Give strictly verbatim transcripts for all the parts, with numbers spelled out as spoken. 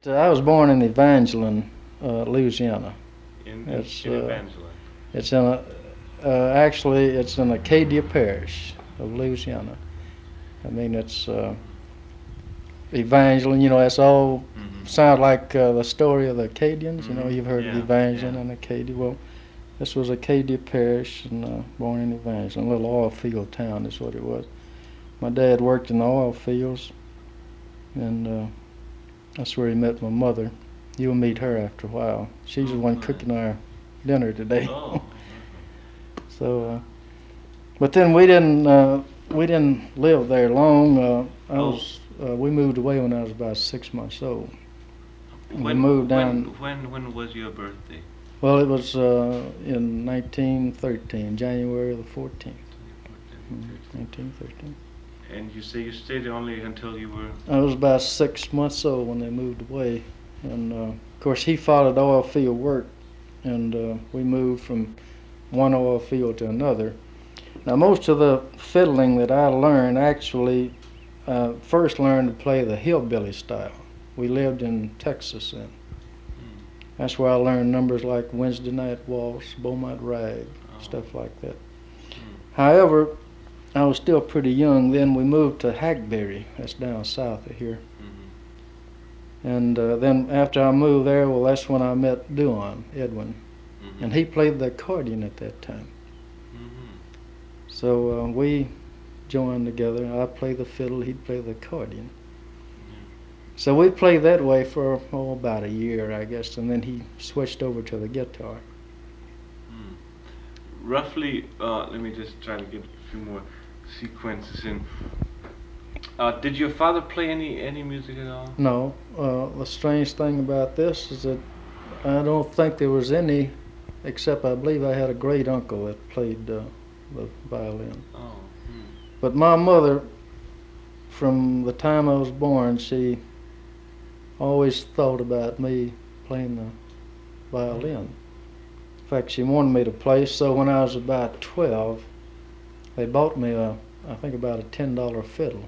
Uh, I was born in Evangeline, uh, Louisiana. In, in, It's in uh, Evangeline. it's in a uh, actually it's in Acadia Parish of Louisiana. I mean it's uh, Evangeline. You know, that's all Mm-hmm. sound like uh, the story of the Acadians. You know, Mm-hmm. you've heard of Yeah, Evangeline yeah. and Acadia. Well, this was Acadia Parish, and uh, born in Evangeline, a little oil field town is what it was. My dad worked in the oil fields, and uh, that's where he met my mother. You'll meet her after a while. She's the Oh, one nice. cooking our dinner today. Oh. So, uh, but then we didn't uh, we didn't live there long. Uh, I Oh. was uh, we moved away when I was about six months old. We moved When when down. when when was your birthday? Well, it was uh, in nineteen thirteen, January the fourteenth. Mm, nineteen thirteen. And you say you stayed only until you were. I was about six months old when they moved away, and uh, of course he followed oil field work, and uh, we moved from one oil field to another. Now, most of the fiddling that I learned actually uh, first learned to play the hillbilly style. We lived in Texas then. Hmm. That's where I learned numbers like Wednesday Night Waltz, Beaumont Rag, Oh. stuff like that. Hmm. However, I was still pretty young. Then we moved to Hackberry. That's down south of here. Mm-hmm. And uh, then after I moved there, well, that's when I met Duan, Edwin. Mm-hmm. And he played the accordion at that time. Mm-hmm. So uh, we joined together. I played the fiddle, he'd play the accordion. Yeah. So we played that way for oh, about a year, I guess, and then he switched over to the guitar. Hmm. Roughly, uh, let me just try to get a few more sequences in. Uh, did your father play any any music at all? No, uh, the strange thing about this is that I don't think there was any, except I believe I had a great uncle that played uh, the violin. Oh. Hmm. But my mother, from the time I was born, she always thought about me playing the violin. In fact, she wanted me to play, so when I was about twelve, they bought me a, I think about a ten dollar fiddle.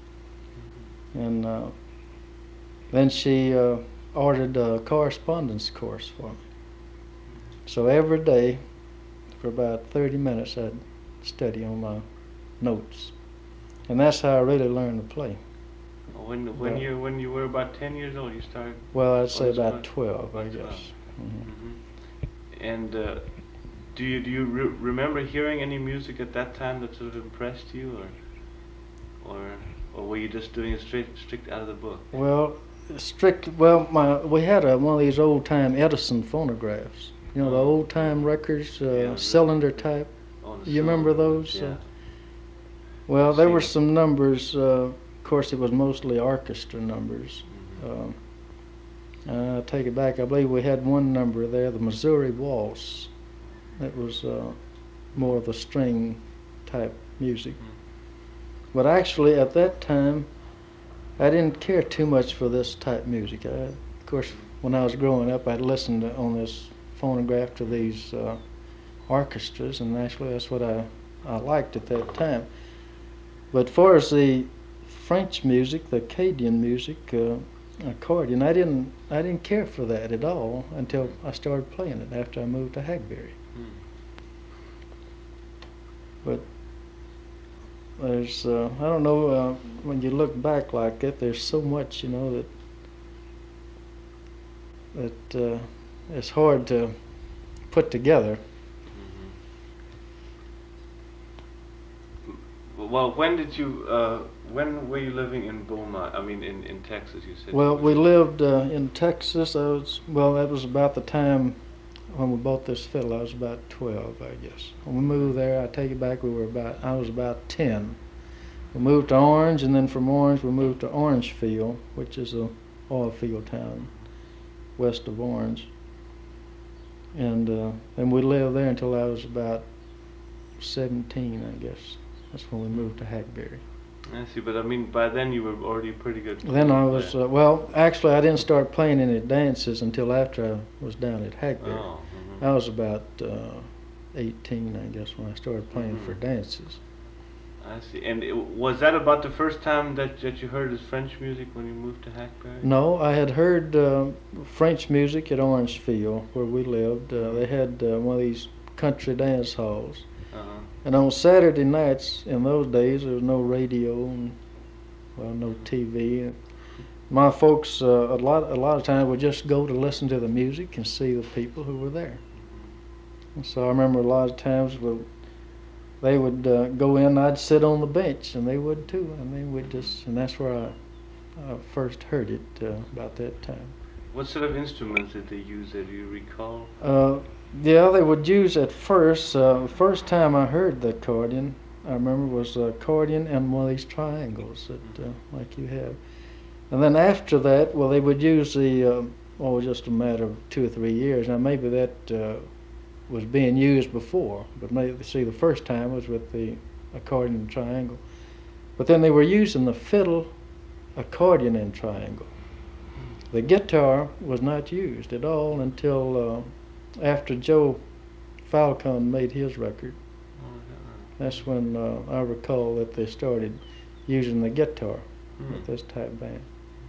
And uh, then she uh, ordered a correspondence course for me. So every day, for about thirty minutes, I'd study on my notes. And that's how I really learned to play. When when Yeah. you when you were about ten years old, you started. Well, I'd say Oh, that's about fine. twelve, I About twelve. guess. Mhm. Mm-hmm. And uh, do you do you re- remember hearing any music at that time that sort of impressed you, or or or were you just doing it straight strict out of the book? Well, strict. Well, my we had a, one of these old time Edison phonographs. You know, the Oh, old time records, uh, yeah, cylinder the- type. Oh, the You remember cylinder ones, those? Yeah. Uh, well, I've there seen were it. some numbers. Uh, of course, it was mostly orchestra numbers. Mhm. Um, I take it back. I believe we had one number there, the Missouri Waltz. That was uh, more of the string type music. Mhm. But actually, at that time, I didn't care too much for this type music. I, of course, when I was growing up, I'd listened to, on this phonograph to these uh, orchestras, and actually that's what I, I liked at that time. But far as the French music, the Acadian music, uh, accordion, I didn't I didn't care for that at all until I started playing it after I moved to Hackberry. Hmm. But there's uh, I don't know, uh, when you look back like that, there's so much, you know, that that uh, it's hard to put together. Mhm. Well, when did you? Uh, when were you living in Beaumont? I mean, in, in Texas, you said. Well, Was we it- lived uh, in Texas. I was well. That was about the time when we bought this fiddle. I was about twelve, I guess. When we moved there, I take it back. We were about. I was about ten. We moved to Orange, and then from Orange, we moved to Orangefield, which is a oil field town west of Orange. And uh, and we lived there until I was about seventeen, I guess. That's when we moved to Hackberry. I see, but I mean, by then you were already pretty good. Then I was, player. uh, well, actually I didn't start playing any dances until after I was down at Hackberry. Oh. Mhm. I was about uh, eighteen, I guess, when I started playing for Mhm. dances. I I see. And it, was that about the first time that, that you heard this French music when you moved to Hackberry? No, I had heard uh, French music at Orangefield, where we lived. Uh, they had uh, one of these country dance halls. Uh-huh. And on Saturday nights, in those days, there was no radio and, well, no T V. My folks, uh, a lot, a lot of times, would just go to listen to the music and see the people who were there. And so I remember a lot of times, well, they would uh, go in, I'd sit on the bench, and they would too. I mean, we just, and that's where I, I first heard it uh, about that time. What sort of instruments did they use there? Do you recall? Uh, yeah, they would use at first. Uh, the first time I heard the accordion, I remember was the accordion and one of these triangles that, uh, like you have. And then after that, well, they would use the, uh, oh, just a matter of two or three years. Now maybe that uh, was being used before, but maybe, see, the first time was with the accordion and triangle. But then they were using the fiddle, accordion, and triangle. The guitar was not used at all until uh, after Joe Falcon made his record. That's when uh, I recall that they started using the guitar mm. with this type band.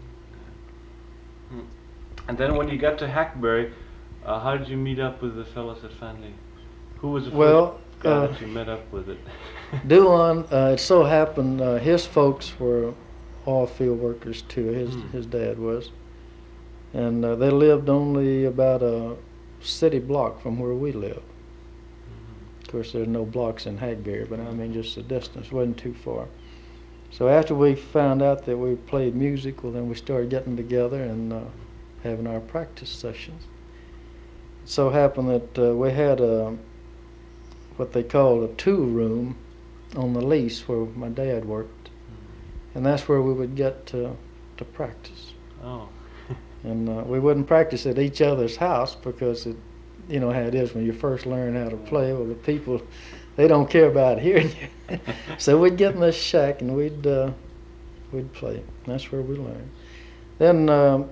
Mm. And then when you got to Hackberry, uh, how did you meet up with the fellows at Fanley? Who was the well, first guy uh, that you met up with it? Duan, uh, it so happened uh, his folks were all field workers too. His mm. his dad was, and uh, they lived only about a city block from where we lived. Mm-hmm. Of course, there's no blocks in Hackberry, but I mean just the distance wasn't too far. So after we found out that we played music, well, then we started getting together and uh, having our practice sessions. It so happened that uh, we had a what they called a tool room on the lease where my dad worked, mm-hmm. and that's where we would get to to practice. Oh. And uh, we wouldn't practice at each other's house because it, you know how it is when you first learn how to play. Well, the people, they don't care about hearing you. So we'd get in this shack and we'd uh, we'd play. That's where we learned. Then uh,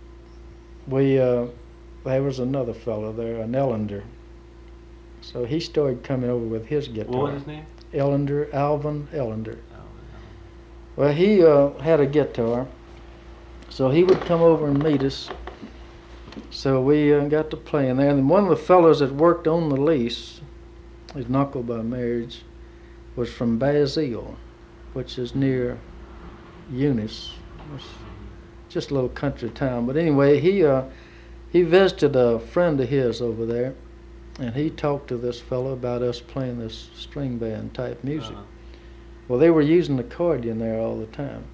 we uh, there was another fellow there, an Ellender. So he started coming over with his guitar. What was his name? Ellender, Alvin Ellender. Oh, well, he uh, had a guitar. So he would come over and meet us. So we uh, got to playing there. And one of the fellows that worked on the lease, his uncle by marriage, was from Basile, which is near Eunice. It's just a little country town. But anyway, he uh, he visited a friend of his over there, and he talked to this fellow about us playing this string band type music. Uh-huh. Well, they were using the accordion there all the time.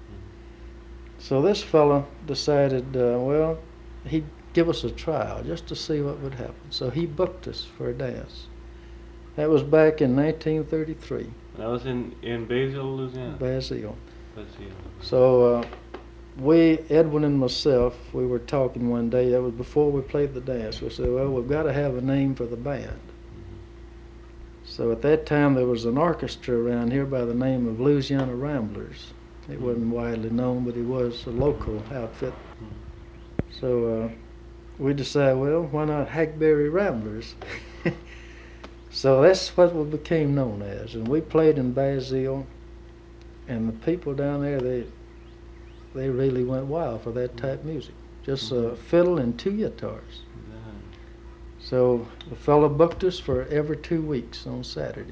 So this fella decided, uh, well, he'd give us a trial just to see what would happen. So he booked us for a dance. That was back in nineteen thirty-three. That was in, in Basile, Louisiana? Basile. Basile. So uh, we, Edwin and myself, we were talking one day. That was before we played the dance. We said, well, we've got to have a name for the band. Mm-hmm. So at that time there was an orchestra around here by the name of Louisiana Ramblers. It wasn't widely known, but it was a local outfit. So uh, we decided, well, why not Hackberry Ramblers? So that's what we became known as. And we played in Basile, and the people down there, they they really went wild for that type of music. Just a fiddle and two guitars. So the fellow booked us for every two weeks on Saturday.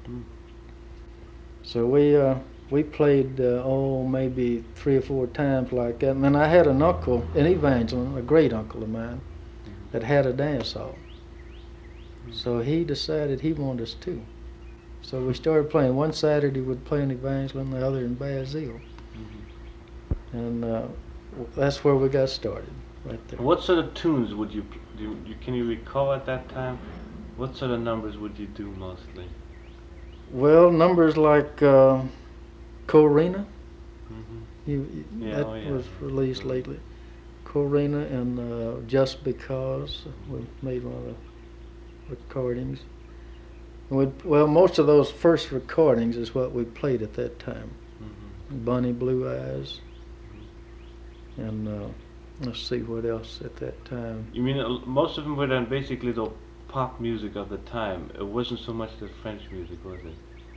So we uh, we played, uh, oh, maybe three or four times like that. And then I had an uncle in Evangeline, a great uncle of mine, that had a dance hall. So he decided he wanted us too. So we started playing. One Saturday we'd play in Evangeline, the other in Basile. Mm-hmm. And uh, that's where we got started, right there. What sort of tunes would you, do you, can you recall at that time? What sort of numbers would you do mostly? Well, numbers like uh, Corina, mm-hmm. you, yeah, that oh yeah. was released lately. Corina and uh, Just Because, we made one of the recordings. And we'd, well, most of those first recordings is what we played at that time. Mm-hmm. Bunny Blue Eyes, mm-hmm. and uh, let's see what else at that time. You mean uh, most of them were then basically the pop music of the time? It wasn't so much the French music, was it?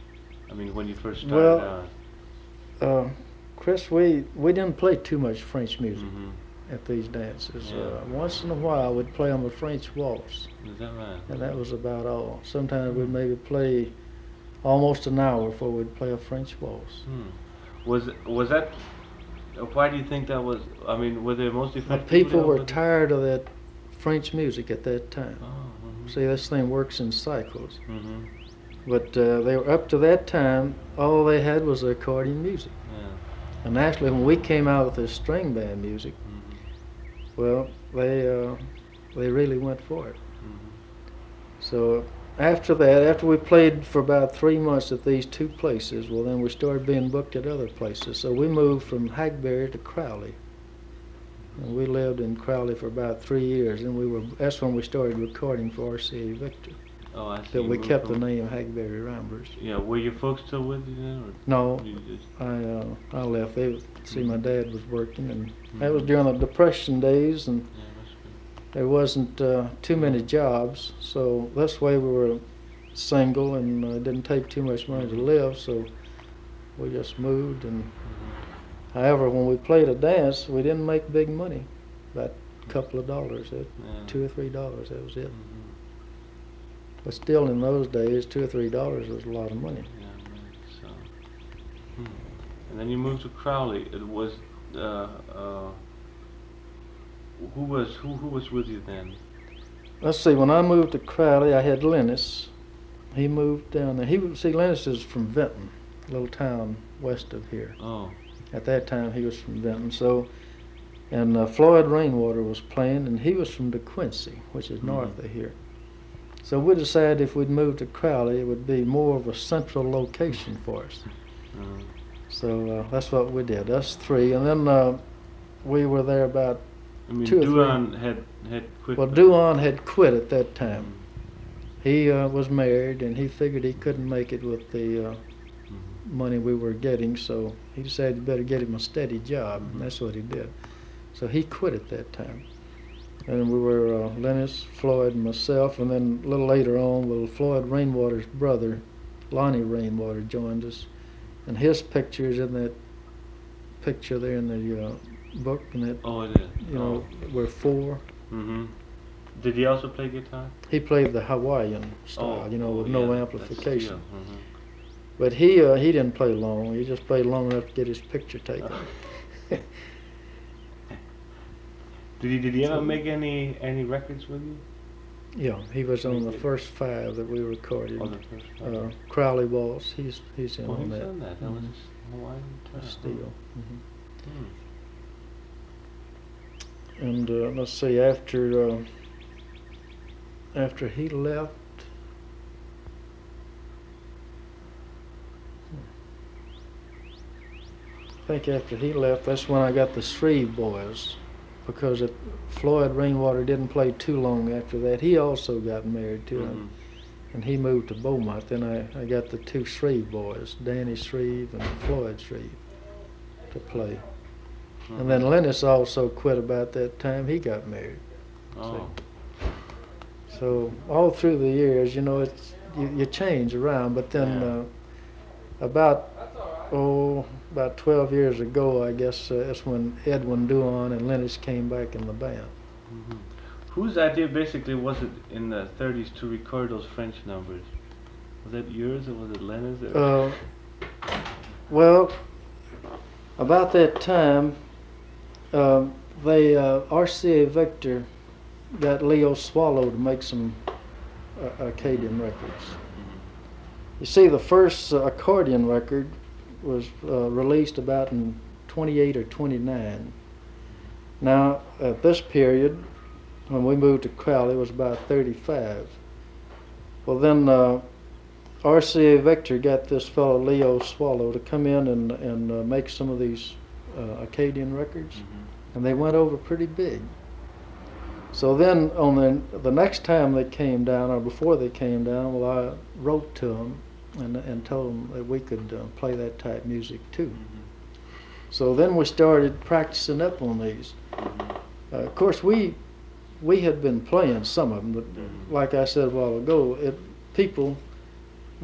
I mean, when you first started Well, out. Uh, Chris, we, we didn't play too much French music Mm-hmm. at these dances. Yeah. Uh, once in a while, we'd play them a French waltz, Is that right? and that was about all. Sometimes we'd Hmm. maybe play almost an hour before we'd play a French waltz. Hmm. Was was that? uh, Why do you think that was? I mean, were there mostly The French people there were with you? tired of that French music at that time. Oh. Mm-hmm. See, this thing works in cycles. Mm-hmm. But uh, they were up to that time, all they had was accordion music. Yeah. And actually, when we came out with this string band music, Mm-hmm. well, they uh, they really went for it. Mm-hmm. So after that, after we played for about three months at these two places, well, then we started being booked at other places. So we moved from Hackberry to Crowley, and we lived in Crowley for about three years. And we were that's when we started recording for R C A Victor. Oh, I see. That You we moved kept the from- name Hackberry Rambers. Yeah. Were your folks still with you then, or No, you just? I uh, I left. They see my dad was working, and Mm-hmm. that was during the Depression days, and Yeah, that's good. there wasn't uh, too many jobs. So that's why we were single, and uh, didn't take too much money to live. So we just moved. And Mm-hmm. however, when we played a dance, we didn't make big money, about a couple of dollars, that, Yeah. two or three dollars. That was it. Mm-hmm. But still, in those days, two or three dollars was a lot of money. Yeah, right. So. Hmm. And then you moved to Crowley. It was. Uh, uh, who was who who was with you then? Let's see. When I moved to Crowley, I had Lennis. He moved down there. He was see Lennis is from Vinton, a little town west of here. Oh. At that time, he was from Vinton. So, and uh, Floyd Rainwater was playing, and he was from DeQuincy, which is north Mhm. of here. So we decided if we'd move to Crowley, it would be more of a central location for us. Mm. So uh, that's what we did. Us three, and then uh, we were there about. I mean, Two or three. Duan had had quit. Well, by- Duan had quit at that time. Mm. He uh, was married, and he figured he couldn't make it with the uh, Mhm. money we were getting, so he decided he better get him a steady job, Mhm. and that's what he did. So he quit at that time. And we were uh, Lennis, Floyd, and myself, and then a little later on, well, Floyd Rainwater's brother, Lonnie Rainwater, joined us, and his picture is in that picture there in the uh, book, and that, Oh, it is. you know, we're four. Mm-hmm. Did he also play guitar? He played the Hawaiian style, Oh, you know, oh, with no yeah, amplification. that's steel. But he uh, he didn't play long. He just played long enough to get his picture taken. Mhm. Did he did he ever make any any records with you? Yeah, he was on the first five that we recorded. Oh, the first Uh, one. Crowley Waltz, he's he's in Oh, on he's that. done that. That was Mhm. Hawaiian guitar. That's steel. Mhm. Hmm. And uh, let's see, after uh, after he left, I think after he left, that's when I got the Shreve Boys, because it, Floyd Rainwater didn't play too long after that. He also got married too, Mhm. and he moved to Beaumont. Then I, I got the two Shreve Boys, Danny Shreve and Floyd Shreve, to play. And then Mhm. Lennis also quit about that time. He got married. Oh. So all through the years, you know, it's you, you change around. But then Yeah. uh, about oh about twelve years ago, I guess uh, that's when Edwin Duan and Lennis came back in the band. Mhm. Whose idea basically was it in the thirties to record those French numbers? Was that yours or was it Lennis? Or? Uh, well, about that time, uh, they uh, R C A Victor got Leo Swallow to make some uh, Acadian records. Mhm. You see, the first uh, accordion record was uh, released about in twenty-eight or twenty-nine. Now, at this period, when we moved to Crowley, it was about thirty-five. Well, then uh, R C A Victor got this fellow Leo Swallow to come in and, and uh, make some of these uh, Acadian records, Mhm. and they went over pretty big. So then, on the the next time they came down, or before they came down, well, I wrote to them and and told them that we could uh, play that type music too. Mhm. So then we started practicing up on these. Mhm. Uh, of course, we we had been playing some of them, but Mhm. like I said a while ago, it, people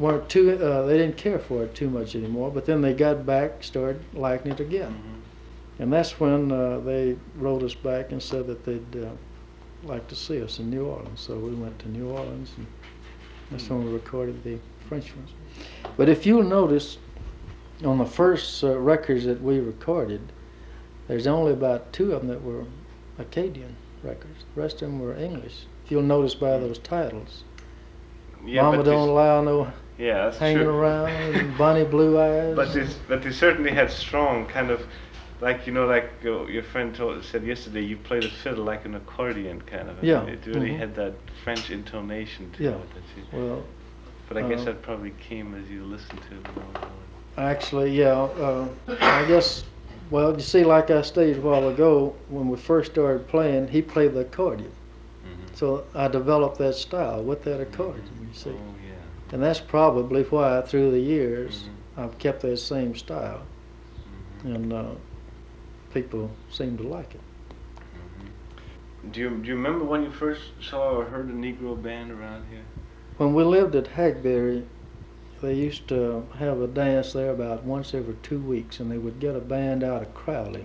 weren't too, uh, they didn't care for it too much anymore, but then they got back, started liking it again. Mm-hmm. And that's when uh, they wrote us back and said that they'd uh, like to see us in New Orleans. So we went to New Orleans, and that's when we recorded the French ones. But if you'll notice, on the first uh, records that we recorded, there's only about two of them that were Acadian records. The rest of them were English. If you'll notice by those titles. Yeah, Mama but Don't this- Allow No Yeah, that's Hanging true. Around, and Bonnie Blue Eyes. But this, but they certainly had strong kind of, like you know, like uh, your friend told, said yesterday, you played the fiddle like an accordion, kind of. Yeah. It really Mhm. had that French intonation to Yeah. it. That you, Well, but I guess uh, that probably came as you listened to it. You know, actually, yeah. Uh, I guess, well, you see, like I stated a while ago, when we first started playing, he played the accordion. Mhm. So I developed that style with that accordion, you see. Oh yeah. And that's probably why, through the years, Mhm. I've kept that same style. Mhm. And uh, people seem to like it. Mhm. Do you do you remember when you first saw or heard a Negro band around here? When we lived at Hackberry, they used to have a dance there about once every two weeks, and they would get a band out of Crowley.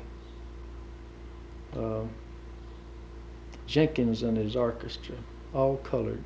Uh, Jenkins and his orchestra, all colored.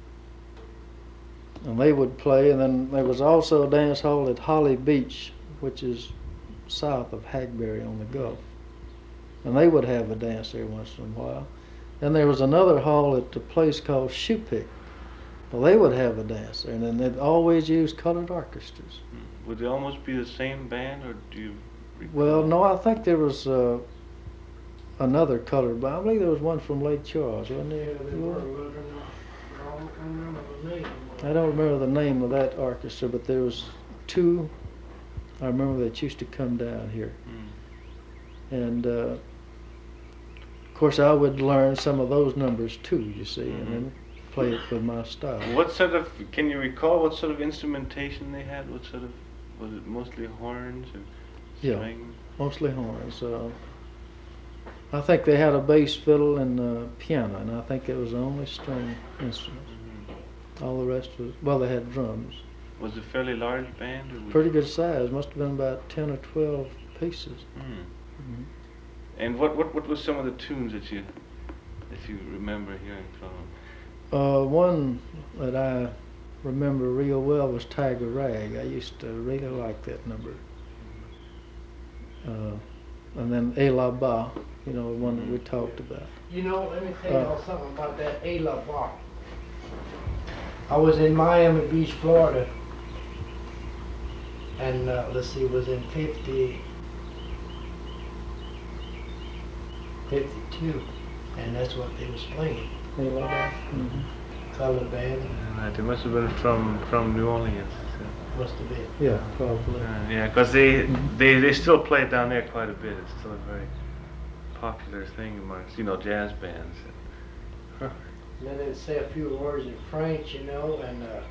And they would play, and then there was also a dance hall at Holly Beach, which is south of Hackberry on the Gulf. And they would have a dance there once in a while. Then there was another hall at a place called Shoepick. Well, they would have a dance there, and then they'd always use colored orchestras. Hmm. Would they almost be the same band, or do you? Recall? Well, no, I think there was uh, another colored band. I believe there was one from Lake Charles, wasn't there? Yeah, they were, but I don't remember the name. I don't remember the name of that orchestra, but there was two, I remember, that used to come down here. Hmm. And uh, of course I would learn some of those numbers too, you see, Mhm. and then play it with my style. What sort of? Can you recall what sort of instrumentation they had? What sort of? Was it mostly horns or Yeah. strings? Mostly horns. Uh, I think they had a bass fiddle and a piano, and I think it was the only string instrument. Mhm. All the rest was, well, they had drums. Was it a fairly large band? Or was Pretty good size, must have been about ten or twelve pieces. Hmm. Mhm. And what what what was some of the tunes that you that you remember hearing from them? Uh, one that I remember real well was Tiger Rag. I used to really like that number. Uh, and then A La Ba, you know, the one that we talked about. You know, let me tell Uh, y'all something about that A La Bar. I was in Miami Beach, Florida, and uh, let's see, it was in fifty, fifty-two, and that's what they was playing, A La Ba. Mhm. colored band, Right, they must have been from from New Orleans. must have been. Yeah, probably. Uh, yeah, because they, Mhm. they they still play it down there quite a bit. It's still a very popular thing amongst, you know, jazz bands. Huh. Then they'd say a few words in French, you know, and uh,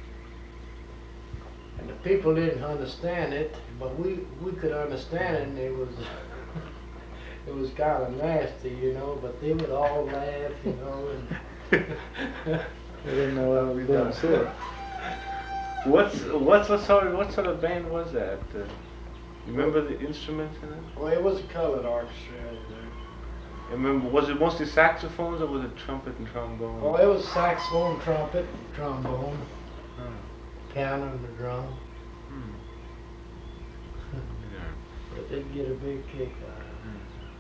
and the people didn't understand it, but we we could understand it, and it was it was kind of nasty, you know. But they would all laugh, you know, and I didn't know I was being said. What's what's what sort of, what sort of band was that? Uh, you remember the instruments in it? well, it was a colored orchestra. I remember, was it mostly saxophones or was it trumpet and trombone? Well, it was saxophone, trumpet, trombone, Oh. piano, and the drum. Hmm. Yeah. But they'd get a big kick out of it.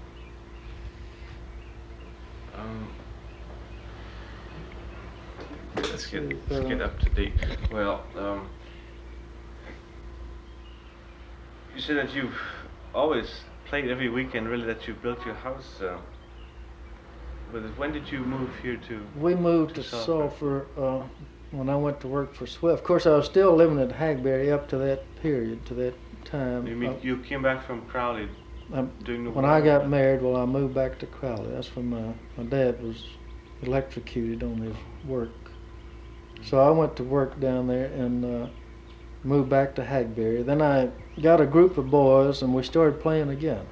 Um, let's get See, let's uh, get up to date. Well, um, you said that you've always played every weekend. Really, that you built your house. Uh, with it. When did you move here to? We moved to To Sulphur. Sulphur uh, when I went to work for Swift. Of course, I was still living at Hackberry up to that period, to that time. You mean Uh, you came back from Crowley Um, doing the when war, I got but- married, well, I moved back to Crowley. That's when my, my dad was electrocuted on his work. So I went to work down there and uh, moved back to Hackberry. Then I got a group of boys and we started playing again.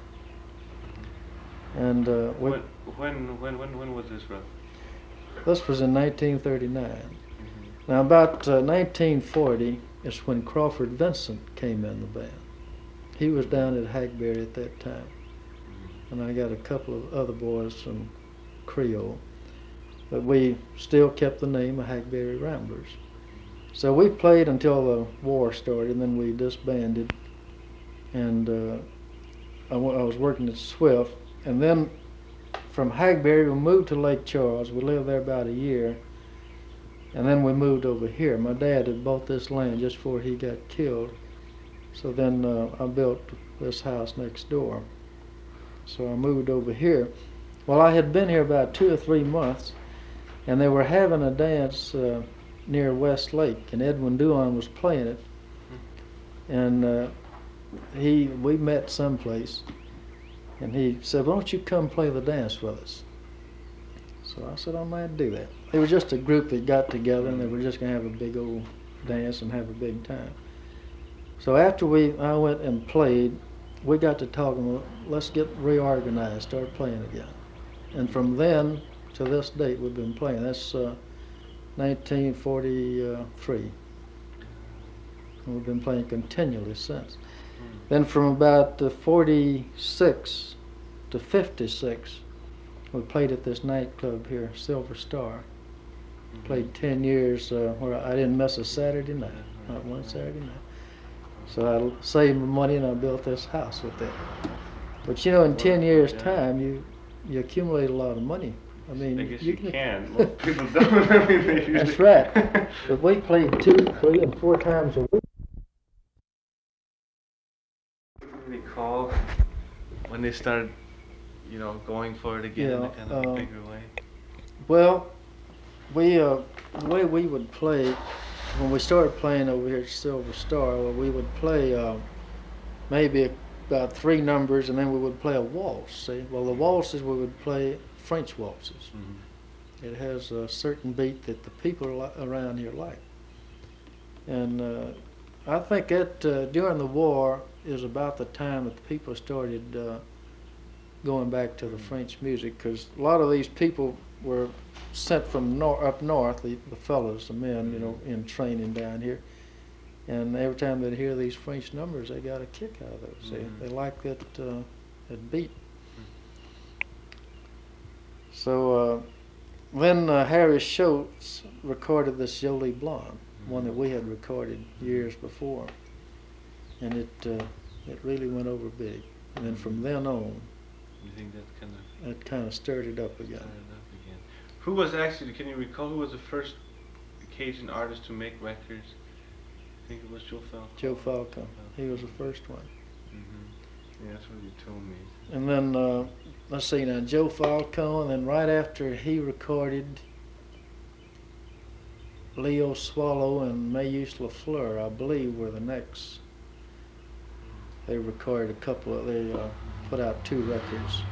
And uh, we, When, when when when when was this, Russ? this was in nineteen thirty-nine. Mm-hmm. Now about uh, nineteen forty, is when Crawford Vincent came in the band. He was down at Hackberry at that time. And I got a couple of other boys from Creole. But we still kept the name of Hackberry Ramblers. So we played until the war started, and then we disbanded. And uh, I, w I was working at Swift. And then from Hackberry, we moved to Lake Charles. We lived there about a year. And then we moved over here. My dad had bought this land just before he got killed. So then uh, I built this house next door. So I moved over here. Well, I had been here about two or three months, and they were having a dance uh, near West Lake, and Edwin Duan was playing it. And uh, he, we met someplace, and he said, "Why don't you come play the dance with us?" So I said, "I might do that." It was just a group that got together, and they were just going to have a big old dance and have a big time. So after we, I went and played, we got to talking, well, let's get reorganized, start playing again. And from then to this date, we've been playing. That's uh, nineteen forty-three. And we've been playing continually since. Mm. Then from about uh, forty-six to fifty-six, we played at this nightclub here, Silver Star. Mm-hmm. Played ten years uh, where I didn't miss a Saturday night, not one Saturday night. So I saved my money and I built this house with that. But you know, in ten years' time, you you accumulate a lot of money. I mean, I guess you, you can. Most people don't. I mean, they usually that's right. But we played two, three, and four times a week. I recall when they started, you know, going for it again Yeah, in a kind of uh, bigger way. Well, we uh, the way we would play. When we started playing over here at Silver Star, well, we would play uh, maybe about three numbers, and then we would play a waltz. See, well, the waltzes we would play French waltzes. Mm-hmm. It has a certain beat that the people around here like, and uh, I think that uh, during the war is about the time that the people started uh, going back to the mm-hmm. French music, because a lot of these people were sent from nor up north, the, the fellows, the men, you know, in training down here. And every time they'd hear these French numbers, they got a kick out of those. Mm-hmm. They, they liked that, uh, that beat. Mm-hmm. So uh, then uh, Harry Schultz recorded this Jolie Blonde, mm-hmm. one that we had recorded years before. And it, uh, it really went over big. And then from then on, you think that kind of that kind of stirred it up again. Who was actually, can you recall who was the first Cajun artist to make records? I think it was Joe Falco. Joe Falco. He was the first one. Mm-hmm. Yeah, that's what you told me. And then, uh, let's see now, Joe Falco, and then right after he recorded Leo Swallow and Mayus LaFleur, I believe, were the next. They recorded a couple of, they uh, put out two records.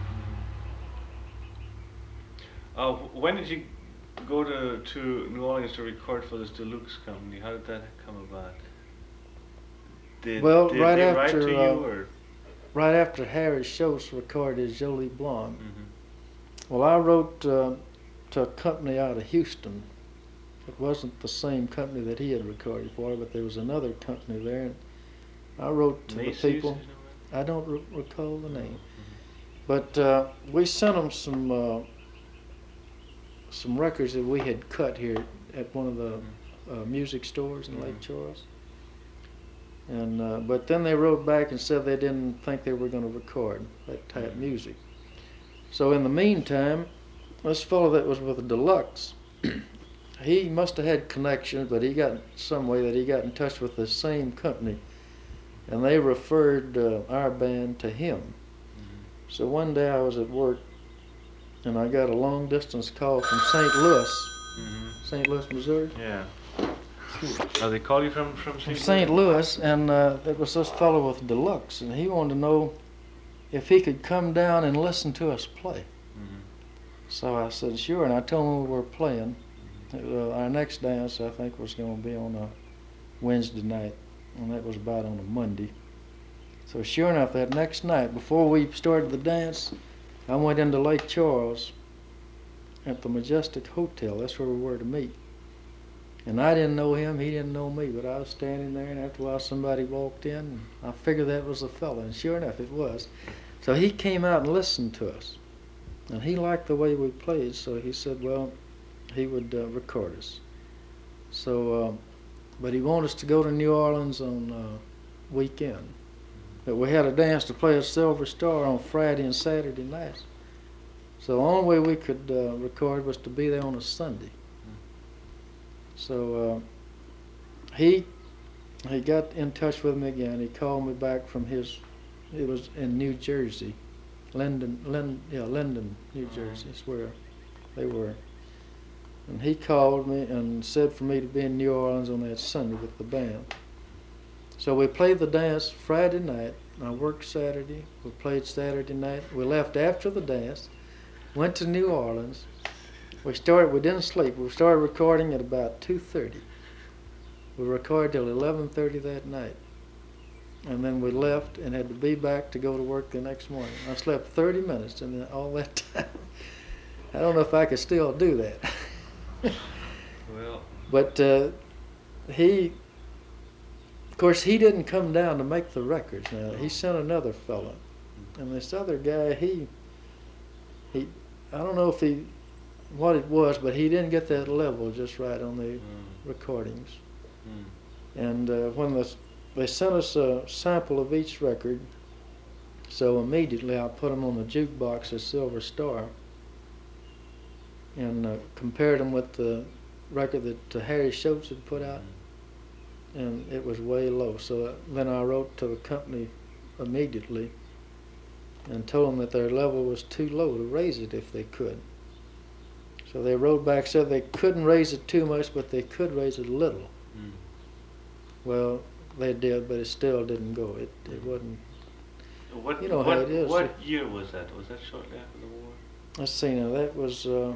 Uh, when did you go to, to New Orleans to record for this Deluxe company? How did that come about? Did, well, did right they after write to uh, you, or? right after Harry Schultz recorded his Jolie Blonde. Mm-hmm. Well, I wrote uh, to a company out of Houston. It wasn't the same company that he had recorded for, but there was another company there, and I wrote to Macy's, the people. You know, I don't re recall the name, mm-hmm. but uh, we sent them some. Uh, some records that we had cut here at one of the uh, music stores in mm-hmm. Lake Charles. And uh, but then they wrote back and said they didn't think they were going to record that type mm-hmm. music. So in the meantime, this fellow that was with the Deluxe, he must have had connections, but he got some way that he got in touch with the same company, and they referred uh, our band to him. Mm-hmm. So one day I was at work, and I got a long distance call from Saint Louis, mm-hmm. Saint Louis, Missouri. Yeah. Oh, they call you from from From Saint Louis, and uh, it was this fellow with Deluxe, and he wanted to know if he could come down and listen to us play. Mm-hmm. So I said sure, and I told him we were playing. Mm-hmm. uh, our next dance, I think, was going to be on a Wednesday night, and that was about on a Monday. So sure enough, that next night, before we started the dance, I went into Lake Charles at the Majestic Hotel. That's where we were to meet. And I didn't know him, he didn't know me, but I was standing there, and after a while somebody walked in, and I figured that was the fella, and sure enough it was. So he came out and listened to us, and he liked the way we played, so he said, well, he would uh, record us. So, uh, but he wanted us to go to New Orleans on uh, weekend. But we had a dance to play at Silver Star on Friday and Saturday nights. So the only way we could uh, record was to be there on a Sunday. So uh, he he got in touch with me again. He called me back from his, it was in New Jersey, Linden, Linden, yeah, Linden, New Jersey is where they were. And he called me and said for me to be in New Orleans on that Sunday with the band. So we played the dance Friday night. I worked Saturday. We played Saturday night. We left after the dance, went to New Orleans. We started, we didn't sleep. We started recording at about two thirty. We recorded till eleven thirty that night. And then we left and had to be back to go to work the next morning. I slept thirty minutes in all that time. I don't know if I could still do that. Well. But uh, he, of course, he didn't come down to make the records. Now he sent another fella, and this other guy, he, he, I don't know if he, what it was, but he didn't get that level just right on the Mm. recordings. Mm. And uh, when the, they sent us a sample of each record, so immediately I put them on the jukebox at Silver Star and uh, compared them with the record that uh, Harry Schultz had put out, and it was way low. So uh, then I wrote to the company immediately and told them that their level was too low to raise it if they could. So they wrote back, said they couldn't raise it too much, but they could raise it a little. Mm. Well, they did, but it still didn't go. It it wasn't. What, You know what, how it is. What year was that? Was that shortly after the war? Let's see now. That was uh,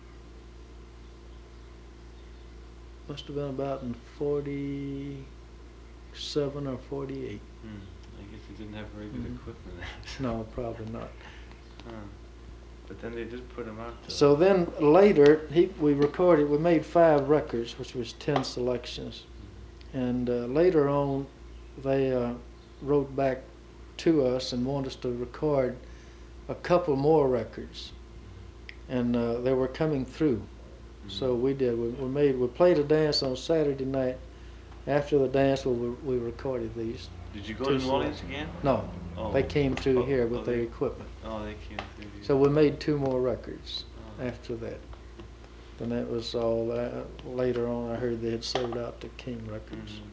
must have been about in forty-seven or forty-eight. Hmm. I guess they didn't have very good Mhm. equipment then. No, probably not. Huh. But then they did put them out. To So then later, he we recorded. We made five records, which was ten selections, and uh, later on, they uh, wrote back to us and wanted us to record a couple more records, and uh, they were coming through. Mhm. So we did. We, we made. We played a dance on Saturday night. After the dance, we we recorded these. Did you go two to New Orleans selections. again? No, Oh. they came through Oh, here oh, with they- their equipment. Oh, they came through. here. So we made two more records Oh. after that. Then that was all. That. Later on, I heard they had sold out to King Records. Mhm.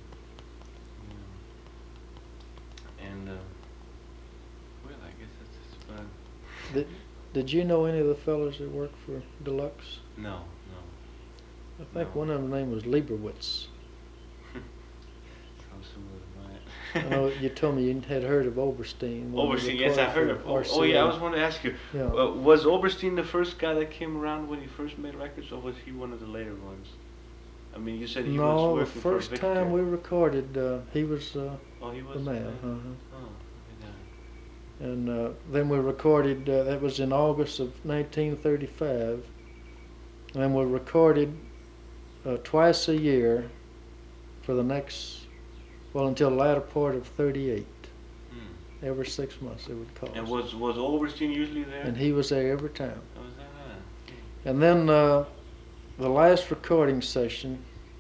Yeah. And uh, well, I guess that's just fun. Did, did you know any of the fellows that worked for Deluxe? No, no. I think No. one of them name was Lieberwitz. Sounds similar to mine. I know you told me you had heard of Oberstein. when you Oberstein, yes, I recorded heard of. for Oh, R C oh, yeah, I A. was wanting to ask you. Yeah. Uh, was Oberstein the first guy that came around when he first made records, or was he one of the later ones? I mean, you said he was No, the working first for Victor. time we recorded, uh, he was uh, Oh, he was the man. uh, Uh-huh. Oh, okay, yeah. And uh, then we recorded, uh, that was in August of nineteen thirty-five. And then we recorded uh, twice a year for the next, well, until the latter part of thirty-eight. Hmm. Every six months it would call And us. was was Oberstein usually there? And he was there every time. Oh, was that right? And then uh, the last recording session,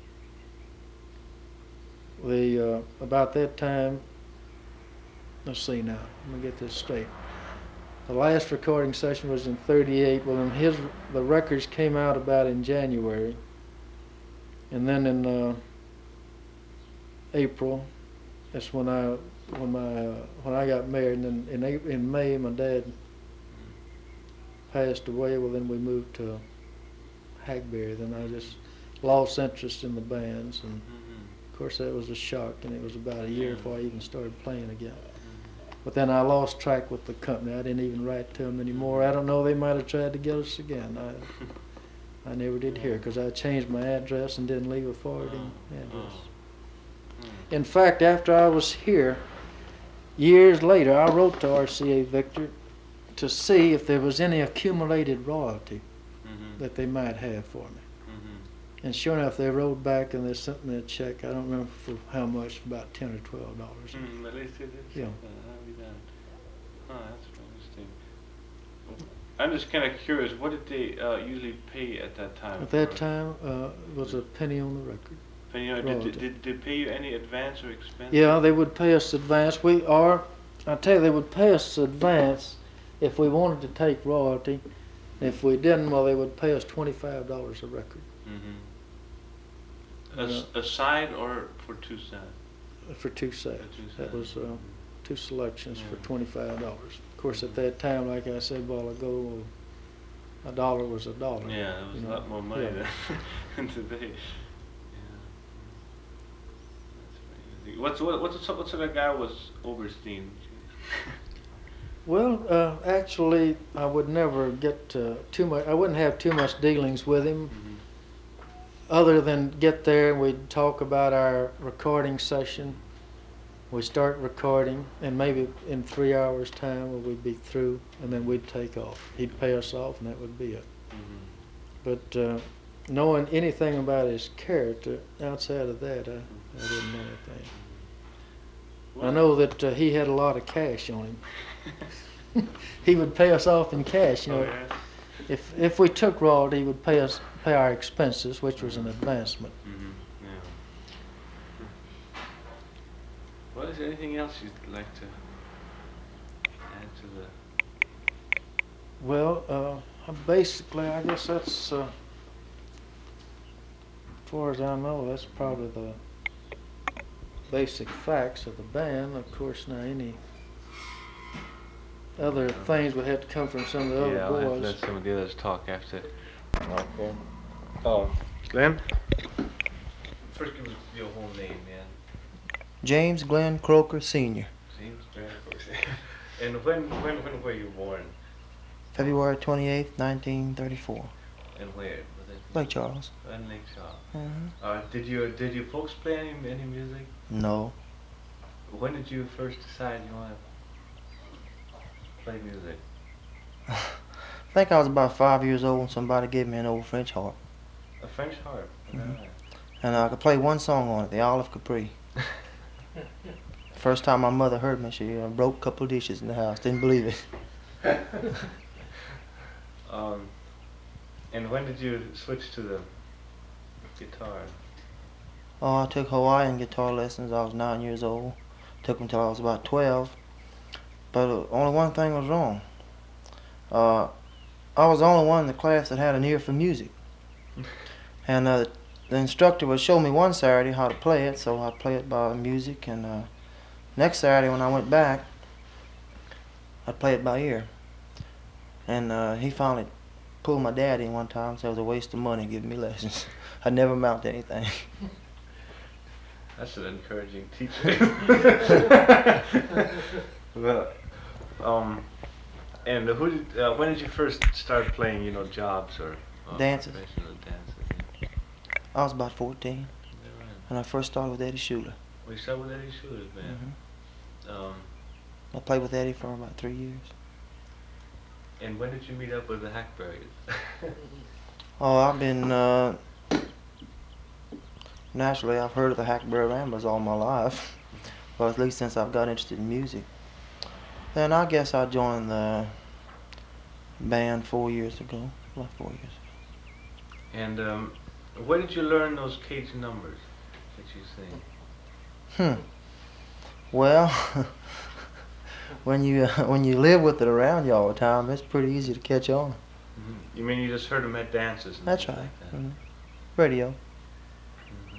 the uh, about that time, let's see now, let me get this straight. The last recording session was in thirty-eight. Well, then his the records came out about in January, and then in uh, April, that's when I when my uh, when I got married. And then in April, in May, my dad passed away. Well, then we moved to Hackberry. Then I just lost interest in the bands, and Mm-hmm. of course that was a shock. And it was about a year Yeah. before I even started playing again. Mm-hmm. But then I lost track with the company. I didn't even write to them anymore. I don't know. They might have tried to get us again. I I never did hear because I changed my address and didn't leave a forwarding Oh, address. oh. In fact, after I was here, years later, I wrote to R C A Victor to see if there was any accumulated royalty Mhm. that they might have for me. Mhm. And sure enough, they wrote back and they sent me a check. I don't remember for how much, for about ten or twelve dollars. Mm, at least it is. Yeah. Uh, I'll be damned. Oh, that's interesting. I'm just kind of curious. What did they uh, usually pay at that time? At that for- time, uh, it was a penny on the record. But, you know, did, royalty. did, did they pay you any advance or expense? Yeah, they would pay us advance. We are, I tell you, they would pay us advance if we wanted to take royalty. If we didn't, well, they would pay us twenty-five dollars a record Mm-hmm. A, s- a side or for two sides? for two sides. For two That sides. was uh, two selections for Yeah. twenty-five dollars. Of course, at that time, like I said a while ago, a dollar was a dollar. Yeah, that was you a know. lot more money Yeah. than, than today. Yeah. That's very easy. What's what what's what sort of guy was Oberstein? Well, uh, actually, I would never get uh, too much. I wouldn't have too much dealings with him, Mm-hmm. other than get there and we'd talk about our recording session. We'd start recording, and maybe in three hours' time we'd be through, and then we'd take off. He'd pay us off, and that would be it. Mm-hmm. But uh, knowing anything about his character outside of that, I, I didn't know anything. I know that uh, he had a lot of cash on him. He would pay us off in cash. You know, Oh, yeah. if if we took royalty, he would pay us pay our expenses, which was an advancement. Mm-hmm. Yeah. Well, is there anything else you'd like to add to the? Well, uh, basically, I guess that's, uh, as far as I know, that's probably the basic facts of the band. Of course, now any other things would have to come from some of the Yeah, I'll other have to boys. let some of the others talk after. Okay. Oh, Glenn. First, give us your whole name, man. James Glenn Croker Senior James Glenn. And when when when were you born? February twenty-eighth, nineteen thirty-four. And where? Was it? Lake Charles. In Lake Charles. Mhm. Uh, did you did your folks play any any music? No. When did you first decide you want to play music? I think I was about five years old when somebody gave me an old French harp. A French harp. Mhm. Right. And I could play one song on it, the Olive Capri. First time my mother heard me, she uh, broke a couple dishes in the house. Didn't believe it. Um, and when did you switch to the guitar? Oh, I took Hawaiian guitar lessons. I was nine years old. Took them till I was about twelve. But uh, only one thing was wrong. Uh, I was the only one in the class that had an ear for music. And uh, the instructor would show me one Saturday how to play it, so I'd play it by music. And uh, next Saturday when I went back, I'd play it by ear. And uh, he finally pulled my dad in one time, so it was a waste of money giving me lessons. I'd never amount to anything. That's an encouraging teacher. Well, um, and who did, uh, when did you first start playing, you know, jobs or uh, Dances. professional dances? I was about fourteen, Yeah, right. and I first started with Eddie Schuler. We started with Eddie Schuler, man. Mhm. Um, I played with Eddie for about three years. and when did you meet up with the Hackberries? Oh, I've been, uh, naturally, I've heard of the Hackberry Ramblers all my life. Well, at least since I've got interested in music. Then I guess I joined the band four years ago, about four years ago. And um, where did you learn those Cajun numbers that you sing? Hmm. Well, when you uh, when you live with it around you all the time, it's pretty easy to catch on. Mm-hmm. You mean you just heard them at dances? And That's things right. Like that? Mhm. Radio. Mhm.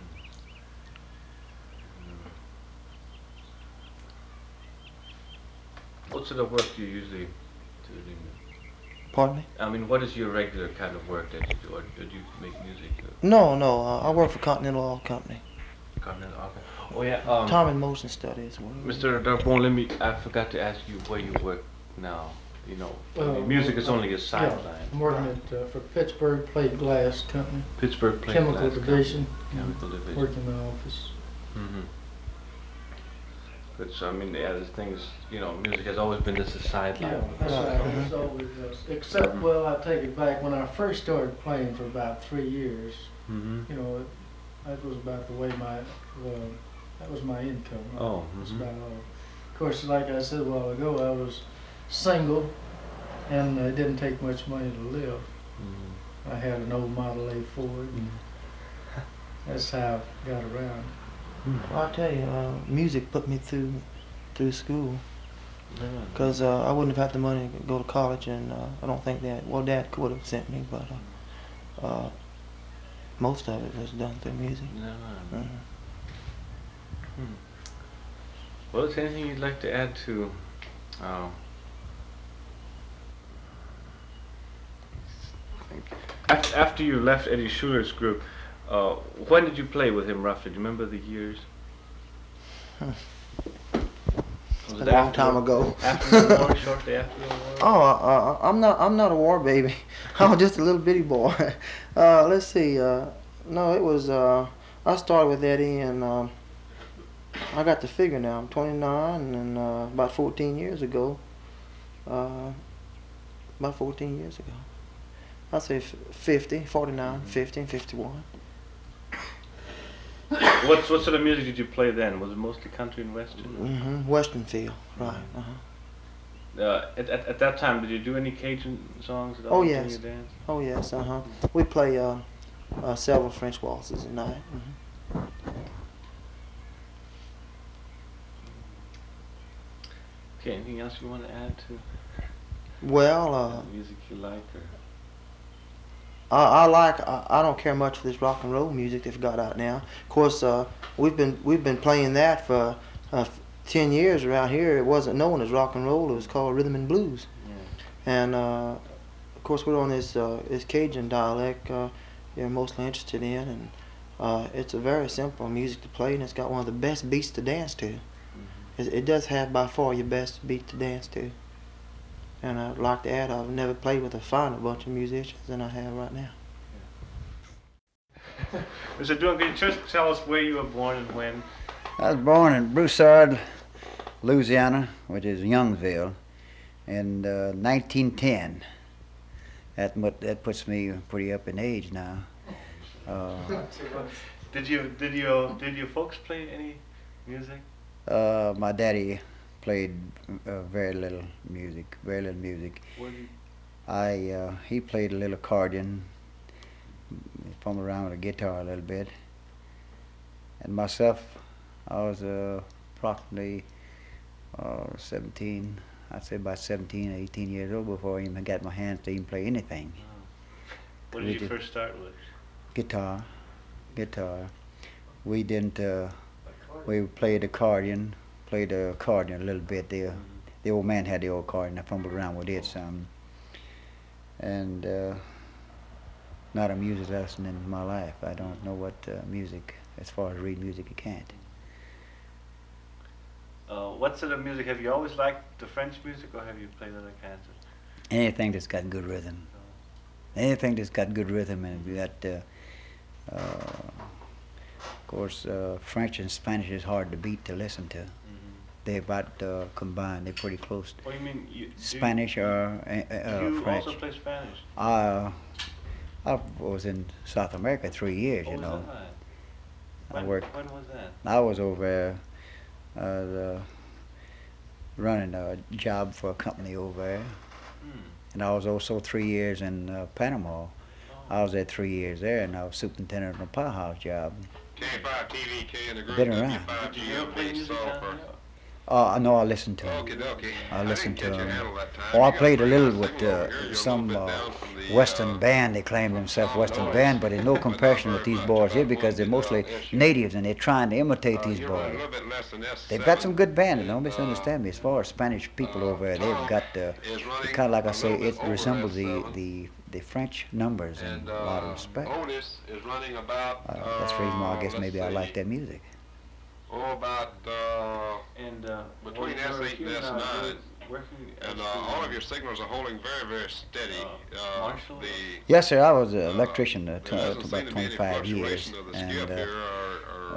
What sort of work do you usually do? Pardon me? I mean, what is your regular kind of work that you do, or do you make music? No, no. Uh, I work for Continental Oil Company. Continental, okay. Oh yeah. Um, Time and Motion Studies. Well, Mister Darkbone, let me. I forgot to ask you where you work now. You know, I mean, Uh, music is uh, only a Yeah, sideline. I'm working at, uh, for Pittsburgh Plate Glass Company, Pittsburgh Plate Chemical Glass Division. Company. Chemical Division. Work in the office. Mm-hmm. Good. So I mean, yeah, this thing is, you know, music has always been just a sideline. Yeah, that's right. It's always was. Except, well, I take it back. When I first started playing for about three years, Mm-hmm. you know, that was about the way my, the, that was my income. Oh. That's Mm-hmm. about all. Of course, like I said a while ago, I was single, and it didn't take much money to live. Mm-hmm. I had an old Model A Ford. And that's how I got around. Well, I tell you, uh, music put me through through school, Yeah. because uh, I wouldn't have had the money to go to college, and uh, I don't think that, well, Dad could have sent me, but uh, uh, most of it was done through music. Yeah. Mhm. Hmm. Well, is there anything you'd like to add to? Uh, after, after you left Eddie Schuler's group, uh, when did you play with him roughly? Do you remember the years? Hmm. Was A it long after time the- ago. After the war, shortly after the war? Oh, uh, I'm not. I'm not a war baby. I'm just a little bitty boy. Uh, let's see. Uh, no, it was. Uh, I started with Eddie, and um, I got the figure now. I'm twenty-nine, and uh, about fourteen years ago. Uh, about fourteen years ago. I'd say f- fifty, forty-nine, fifty, and fifty-one. What what sort of music did you play then? Was it mostly country and western? Mm-hmm. Western feel, right? Uh-huh. Uh, at, at at that time, did you do any Cajun songs at all Oh, during yes. your dance? Oh yes, uh-huh. We play uh, uh, several French waltzes at night. Mm-hmm. Okay, anything else you want to add to Well, uh, the music you like? Or? I, I like. I, I don't care much for this rock and roll music they've got out now. Of course, uh, we've been we've been playing that for uh, f- ten years around here. It wasn't known as rock and roll. It was called rhythm and blues. Yeah. And uh, of course, we're on this uh, this Cajun dialect. Uh, you're mostly interested in, and uh, it's a very simple music to play, and it's got one of the best beats to dance to. Mm-hmm. It, it does have by far your best beat to dance to. And I'd like to add, I've never played with a finer bunch of musicians than I have right now. Mister Dunn, can you just tell us where you were born and when? I was born in Broussard, Louisiana, which is Youngsville, in uh, nineteen ten. That mu- that puts me pretty up in age now. Uh, Did you did you did your folks play any music? uh, my daddy played uh, very little music, very little music. What did you, I uh, he played a little accordion, fumbled around with a guitar a little bit, and myself, I was uh, approximately uh, seventeen. I'd say about seventeen, eighteen years old before I even got my hands to even play anything. what We did you did- first start with? Guitar, guitar. We didn't. Uh, we played accordion, played the accordion a little bit. The the old man had the old accordion. I fumbled around with it some. And uh, not a music lesson in my life. I don't know what uh, music, as far as read music, you can't. Uh, what sort of music have you always liked? The French music, or have you played other kinds of? Anything that's got good rhythm. Anything that's got good rhythm, and we got, uh, uh, of course, uh, French and Spanish is hard to beat to listen to. Mm-hmm. They're about uh, combined. They're pretty close. What do you mean? You, do Spanish or uh, You, uh, you French. also play Spanish. Uh, I was in South America three years, Oh, you is know. that right? I When, worked. when was that? I was over uh, the, running a job for a company over there, Hmm. and I was also three years in uh, Panama. Oh. I was there three years there, and I was superintendent on a powerhouse job. K five T V K in the group. Been around. W five Did G you L ever play B music down sulfur. there? Uh, no, I listened to him. Okie dokie. I listened didn't to catch your him. handle that time. Oh, I You got played a pretty little good with signal over uh, here. You're a some little uh, bit down from the, Western uh, band. They claim themselves sound Western noise. band, but there's no But not comparison with very these much. boys here About because they're one mostly bit, uh, issue. natives, and they're trying to imitate Uh, these you're running a boys. little bit less than S seven. They've got some good band, don't And, misunderstand me. As far as Spanish people uh, over there, they've got uh, is running kind of like I a say, little it bit over resembles S the, seven. the the French numbers in And a lot of uh, respect. Otis is running about. Uh, that's the reason why I guess uh, maybe I let's like see, their music. Oh, about uh, And uh, Between well, S you're eight and here S now, nine. you're Working and as uh, the, all of your signals are holding very, very steady. Uh, Uh, Marshall? the Yes, sir. I was an Uh, electrician uh, there tw- uh, doesn't to seem about to be any twenty-five years, fluctuation of the and skip uh, here or, or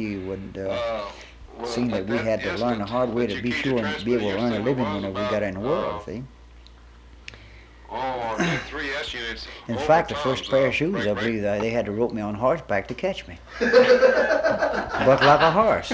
he would uh, Uh, well, seen that we that had to learn the instant hard way that to you be keyed sure the and be able to transmitter earn a yesterday living was whenever we got about, in the world, uh, see? Oh, J three S Plus, you know, it's In over fact, the Tom's, first pair uh, of shoes, break- I break- believe, uh, they had to rope me on horseback to catch me. But like a horse.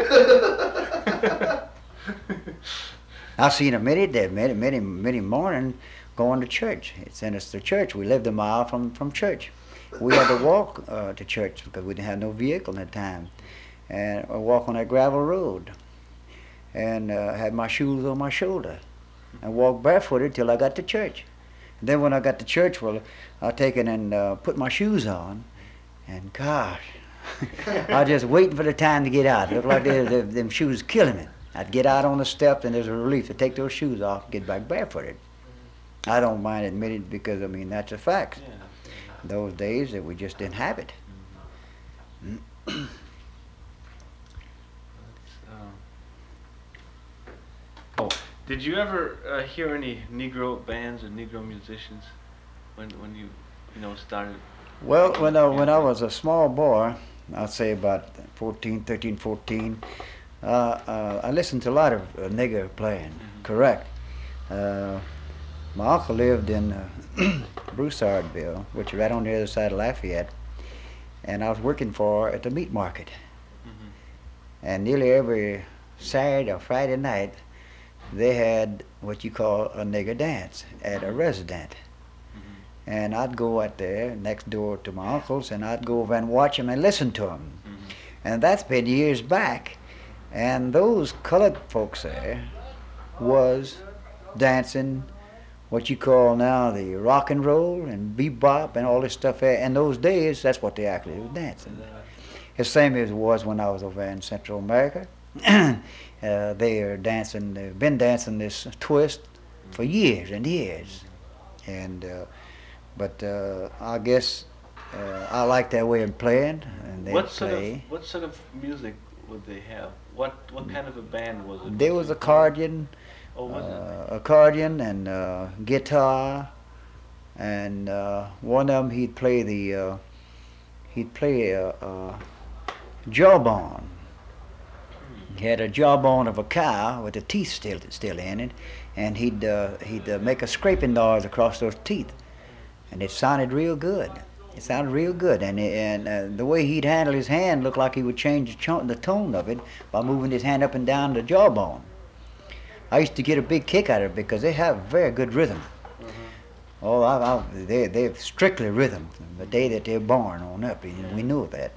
I seen a minute there, many, many, many morning going to church. It sent us to church. We lived a mile from, from church. We had to walk uh, to church because we didn't have no vehicle at the time. And I walk on that gravel road. And uh, had my shoes on my shoulder. And walked barefooted till I got to church. Then when I got to church, well, I take it and uh, put my shoes on. And gosh, I was just waiting for the time to get out. It looked like they, they, them shoes killing me. I'd get out on the steps and there's a relief to take those shoes off and get back barefooted. I don't mind admitting it because, I mean, that's a fact. Yeah. Those days that we just didn't have it. Um, oh, did you ever uh, hear any Negro bands or Negro musicians when when you you know started? Well, when I, when I was a small boy, I'd say about fourteen, thirteen, fourteen, uh, uh, I listened to a lot of uh, nigger playing, Mhm. correct. Uh, my uncle lived in uh, Broussardville, which is right on the other side of Lafayette, and I was working for at the meat market. Mhm. And nearly every Saturday or Friday night, they had what you call a nigger dance at a resident. Mhm. And I'd go out there next door to my uncle's, and I'd go over and watch them and listen to them. Mhm. And that's been years back. And those colored folks there was dancing what you call now the rock and roll and bebop and all this stuff there. In those days, that's what they actually was dancing. The same as it was when I was over in Central America. uh, they are dancing, they've been dancing this twist for years and years. And uh, but uh, I guess uh, I like that way of playing, and they What sort of play. what sort of music would they have? What what kind of a band was it? There was accordion, Oh, was it? uh, accordion and uh, guitar, and uh, one of them he'd play the uh, he'd play a, a jawbone. He had a jawbone of a cow with the teeth still still in it, and he'd uh, he'd uh, make a scraping noise across those teeth, and it sounded real good. It sounded real good, and and uh, the way he'd handle his hand looked like he would change the, cho- the tone of it by moving his hand up and down the jawbone. I used to get a big kick out of it because they have very good rhythm. Mhm. Oh, I, I, they they're strictly rhythm from the day that they're born on up, and we knew that.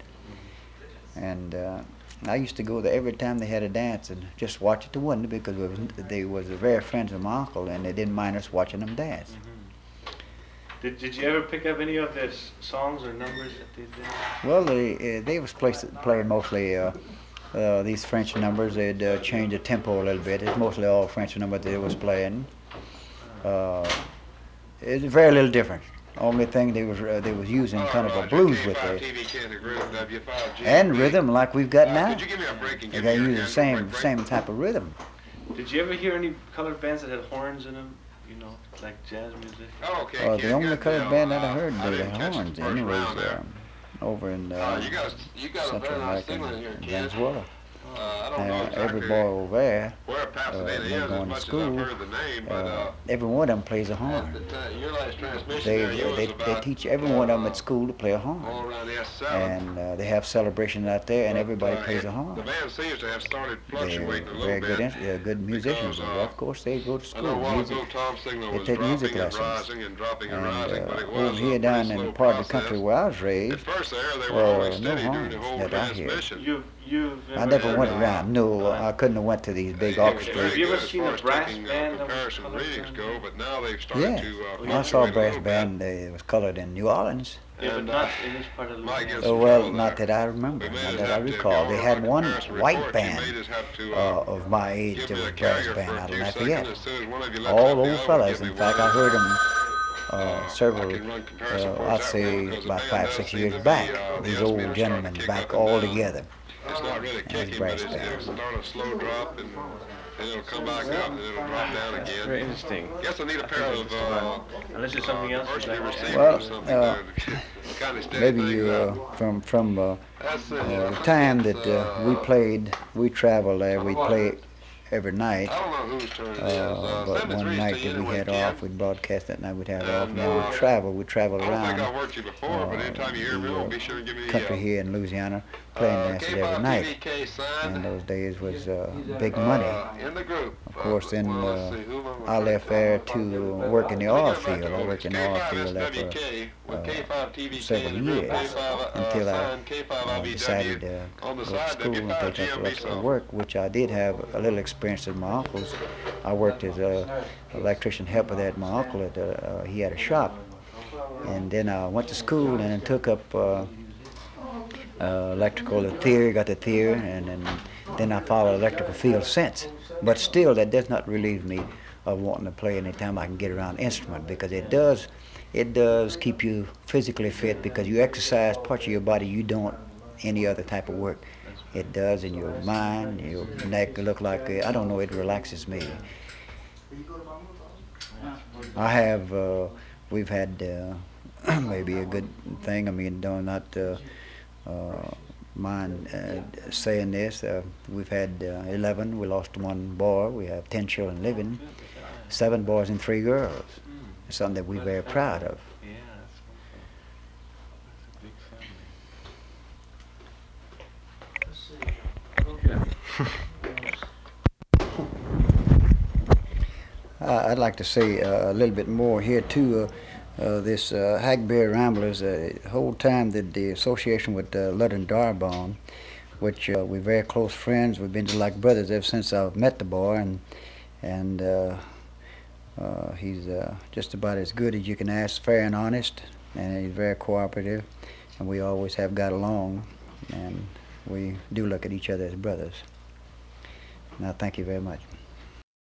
And uh, I used to go there every time they had a dance and just watch at the window because it was, they was very friends of my uncle, and they didn't mind us watching them dance. Mhm. Did Did you ever pick up any of their s- songs or numbers that they did? Well, they uh, they was place, playing mostly uh, uh, these French numbers. They'd uh, change the tempo a little bit. It's mostly all French numbers they was playing. Uh, it's very little different. Only thing they was uh, they was using kind of a blues with it, and rhythm like we've got now. Could you give me a break and They give got me your use the hand same real quick? same type of rhythm. Did you ever hear any colored bands that had horns in them? You know, like jazz music? Oh, okay, Uh, kid, the only good colored deal. band that I Uh, heard I they didn't had catch the horns first in was round there. um, over in Uh, uh, you got a, you got a Central very nice America signal in here, and kid. Venezuela. Uh, I don't know Uh, exactly every boy over there, where Pasadena uh, is been as going to much as school, I've heard the name, but uh, uh, every one of them plays a at horn. the ti- your last transmission They there, you they, was they, they about, teach every one of them uh, at school to play a all horn, around the S seven. and uh, they have celebrations out there, and But, everybody uh, plays it- a horn. The band seems to have started They're fluctuating a little very bit. good, in- uh, good musicians. because, Well, uh, of course, they go to I school. know a while Music. ago Tom's signal They was take music dropping and lessons. rising and dropping and And rising, but uh, it was over a here pretty down in slow the part of the process. country where I was At raised, first there, they were uh, always no steady during the horns whole that I hear. transmission. You've You've I ever never heard went of- around. No, Uh, I couldn't have went to these big They were orchestras. very Have you ever good as seen far a as brass taking, uh, band that was comparison colored readings band? go, but now they've started Yeah, to uh, Oh, I saw a fluctuate brass little bit. band. It was colored in New Orleans. Yeah, but And, not uh, in this part of Mike Louisiana. is- Oh, some well, trouble not there. that I remember, We may not just that I have to recall. go They on had our one comparison white report. band You may just have to, uh, uh, of my age give that me was the brass carrier band for a out of few Lafayette. seconds. As soon as one of you lets All up the old other, fellas. give me In fact, I word. heard them Uh, uh, I several, can run comparison uh, reports I'd that way say because the about band five, does six seem years to be, back. uh, the These S old meters gentlemen starting to kick back up and all down. together. It's not really As kicking, brass but it's, bands. it'll start a slow drop and then it'll come back up and it'll drop down That's again. very interesting. Guess I need a I pair think of it's just uh, about- Unless there's something uh, else you'd diversity like to add. receivers Well, or something uh, to kind of steady Maybe things you, uh, up. from from uh, That's uh, uh, the time that uh, we played, we traveled there. We played every night. I don't know whose turn it is. Uh, Uh, but seventy-three one is night to that you we anyway, had Ken. off, we'd broadcast that night, we'd have it off, and And, then uh, we'd travel, we'd travel I don't think around I've worked you before, but uh, anytime you hear me, the, uh, be sure and give me the country yell. here in Louisiana, playing Uh, dances K every five night. T V K signed. And those days was uh, big money. Uh, in the group. Of course, then well, let's uh, see, who am I I referring left to? there to work in the Let me oil get back field. to I it. worked in the K oil five field there S W K for with K five T V K several in the group, years K five, uh, until I signed, K five uh, I V W decided to on the go to side, school and W five take G up M B electrical song. work, which I did have a little experience with my uncle's. I worked as a electrician helper there at my uncle. At a, uh, he had a shop, and then I went to school and then took up uh, uh, electrical the theory, got the theory, and then then I followed electrical field since. But still, that does not relieve me of wanting to play anytime I can get around an instrument, because it does it does keep you physically fit, because you exercise parts of your body you don't any other type of work. It does in your mind, your neck look like, uh, I don't know, it relaxes me. I have, uh, we've had uh, maybe a good thing, I mean, do not uh, uh, mind uh, saying this, uh, we've had uh, eleven, we lost one boy, we have ten children living, seven boys and three girls. It's something that we're very proud of. Yeah, that's wonderful. That's a big family. Uh, I'd like to say uh, a little bit more here too. Uh, uh, this uh, Hackberry Ramblers, uh, the whole time that the association with uh, Ludden Darbon, which uh, we're very close friends. We've been just like brothers ever since I've met the boy, and and uh, uh, he's uh, just about as good as you can ask, fair and honest, and he's very cooperative, and we always have got along, and we do look at each other as brothers. Now, thank you very much.